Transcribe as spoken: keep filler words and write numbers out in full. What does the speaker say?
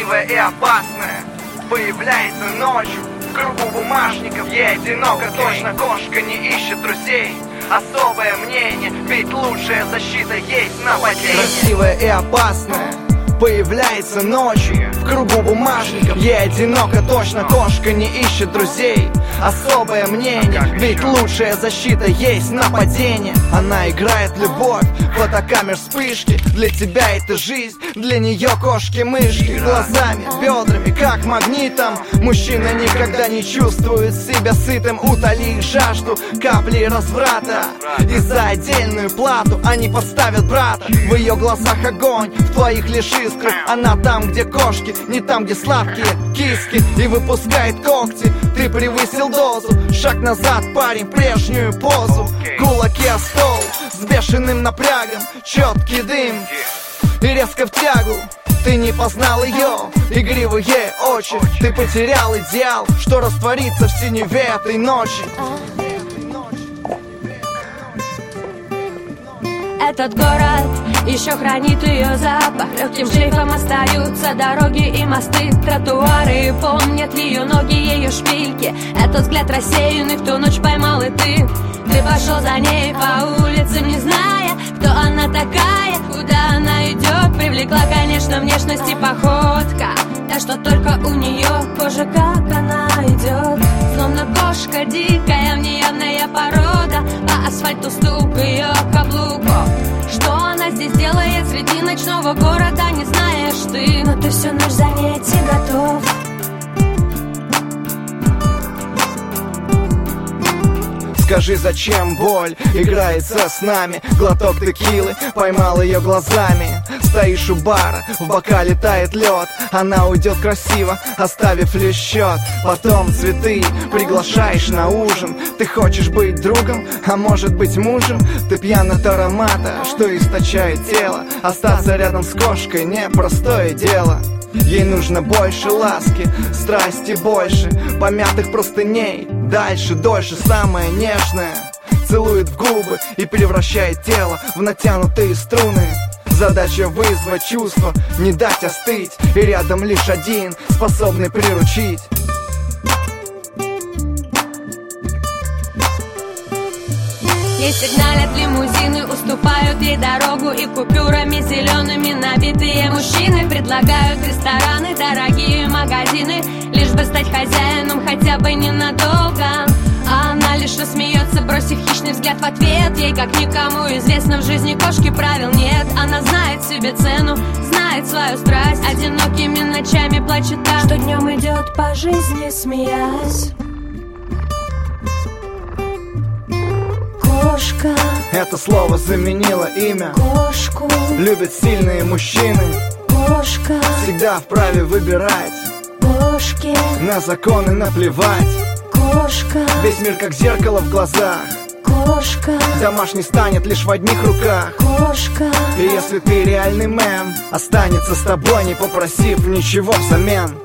красивая и опасная появляется ночью в кругу бумажников. Ей одиноко, точно кошка не ищет друзей. Особое мнение, ведь лучшая защита есть нападение. Красивая и опасная появляется ночью в кругу бумажников. Ей одиноко, точно кошка не ищет друзей. Особое мнение, ведь лучшая защита есть нападение. Она играет любовь, фотокамер вспышки. Для тебя это жизнь, для нее кошки-мышки. Глазами, бедрами, как магнитом. Мужчина никогда не чувствует себя сытым. Утоли их жажду, капли разврата. И за отдельную плату они подставят брата. В ее глазах огонь, в твоих лишь искрах. Она там, где кошки, не там, где сладкие киски. И выпускает когти, ты превысил дозу. Шаг назад, парень, прежнюю позу. Кулаки о стол, с бешеным напрягом. Четкий дым и резко в тягу. Ты не познал ее, игривые очи. Ты потерял идеал, что растворится в синеве этой ночи. Этот город еще хранит ее запах. Легким шлейфом остаются дороги и мосты, тротуары. Помнят ее ноги, ее шпильки. Этот взгляд рассеянный в ту ночь поймал и ты. Ты пошел за ней по улице, не зная, кто она такая, куда она идет. Привлекла, конечно, внешность и походка, та, что только у нее кожа, как она идет. Словно кошка дикая, неявная порода. По асфальту стук ее каблуков. Что она здесь делает среди ночного города, не знаешь ты, но ты всю ночь за ней идти готов. Скажи, зачем боль играется с нами? Глоток текилы, поймал ее глазами. Стоишь у бара, в бокале тает лед. Она уйдет красиво, оставив лишь счет. Потом цветы, приглашаешь на ужин. Ты хочешь быть другом, а может быть мужем. Ты пьян от аромата, что источает тело. Остаться рядом с кошкой непростое дело. Ей нужно больше ласки, страсти больше, помятых простыней. Дальше, дольше, самое нежное. Целует в губы и превращает тело в натянутые струны. Задача вызвать чувство, не дать остыть. И рядом лишь один, способный приручить. Ей сигналят лимузины, уступают ей дорогу. И купюрами зелеными набитые мужчины предлагают рестораны, дорогие магазины, лишь бы стать хозяином хотя бы ненадолго. А она лишь рассмеется, бросив хищный взгляд в ответ. Ей, как никому известно, в жизни кошки правил нет. Она знает себе цену, знает свою страсть. Одинокими ночами плачет так, что днем идет по жизни, смеясь. Кошка. Это слово заменило имя. Кошку любят сильные мужчины. Кошка всегда вправе выбирать. Кошки на законы наплевать. Кошка весь мир как зеркало в глазах. Кошка домашний станет лишь в одних руках. Кошка и если ты реальный мэн, останется с тобой, не попросив ничего взамен.